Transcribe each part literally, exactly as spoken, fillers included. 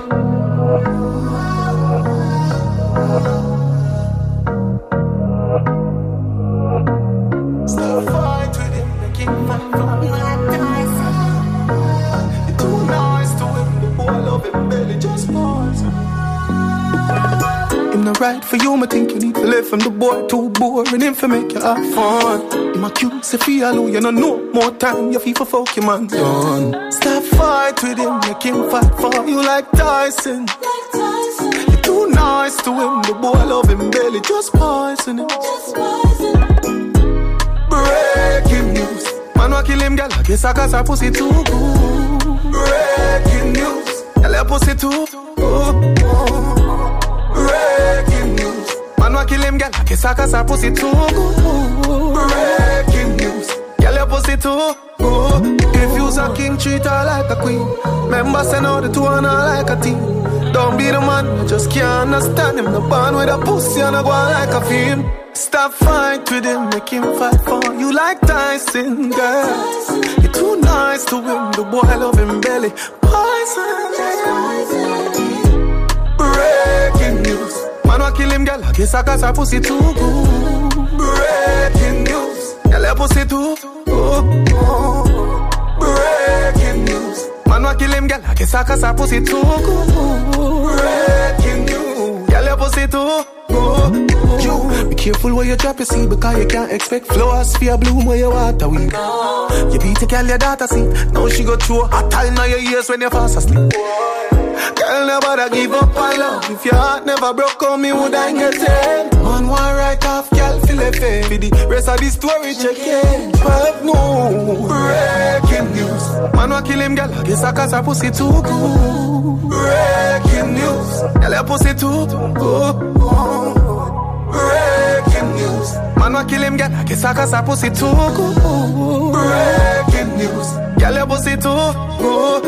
Stop fight with him, make him fight for you like Tyson. You're too nice to him, the boy love him, barely just pause. Him not right for you, I think you need to live from the boy too boring, him for make you have fun. Him accuse if he alone, you know no more time, you feel for fuck him and done. Stop fight with him, make him fight for you like Tyson. Like Tyson. You're too nice to him, the boy love him, barely just poison him. Just poison him. Breaking news, man wa kill him, girl, I guess I got her pussy too good. Breaking news, girl, her pussy too good. Breaking news, man wa kill him, girl, I guess I got her pussy too good. Breaking news, girl, her pussy too good. If you's a king, treat her like a queen. Remember, send out the two and her like a team. Don't be the man, you just can't understand him. The band with a pussy and a go on like a film. Stop fight with him, make him fight for you like Tyson, girl. You're too nice to him, the boy love him belly. Poison. Breaking news, man wa kill him, girl, I guess I got her pussy too good. Breaking news, girl, her pussy too good. Breaking news, man wa kill him, girl, I guess I got her pussy too good. Breaking news, girl, her pussy too good. You, be careful where you drop your seed, because you can't expect flowers for your bloom where you water weed. You beat a girl, your daughter see. Now she go through a time now your ears when you fast asleep. Girl, never give up on love. If your heart never broke on me, would I get it? Man, one right off, girl, feel it fair. For the rest of the story, check it. But no, breaking news. Man, wa kill him, girl, I guess I got her pussy too good. Breaking news, girl, her pussy too good. Breaking news, man wa kill him, girl, I guess I got her pussy too good. Breaking news, girl, her pussy too good.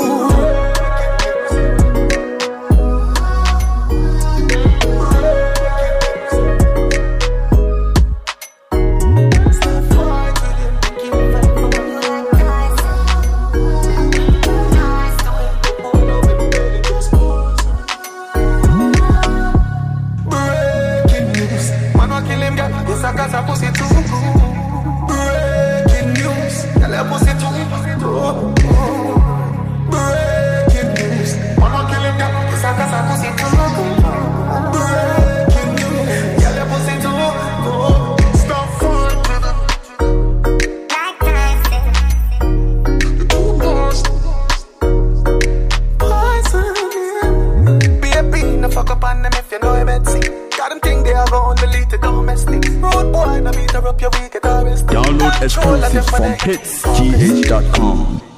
Cause her pussy too good. Breaking news, girl, her pussy too good. Breaking news, man wa kill him, girl, cause her pussy too good. Breaking news, girl, her pussy too good. Stop fighting like Tyson. Too much poison. Baby, no fuck up on them if you know him at sea. Got them think they are going to lead to domestic. Road boy, no beat her up your week at harvest. Download exclusives from hits g h dot com.